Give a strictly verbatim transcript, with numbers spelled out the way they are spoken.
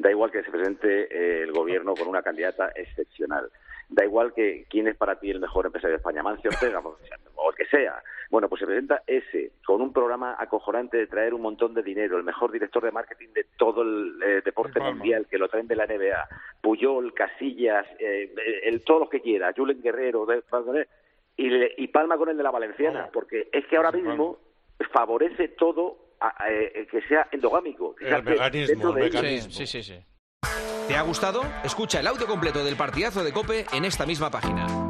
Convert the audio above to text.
Da igual que se presente eh, el gobierno con una candidata excepcional. Da igual que quién es para ti el mejor empresario de España, Mancio Ortega, o el que sea. Bueno, pues se presenta ese, con un programa acojonante de traer un montón de dinero, el mejor director de marketing de todo el eh, deporte mundial, que lo traen de la N B A, Puyol, Casillas, eh, el, todos los que quiera, Julen Guerrero, de, y, le, y palma con el de la Valenciana, porque es que ahora mismo favorece todo a, a, a, que sea endogámico. Que el sea mecanismo, el de mecanismo. Sí, sí, sí, sí. ¿Te ha gustado? Escucha el audio completo del partidazo de COPE en esta misma página.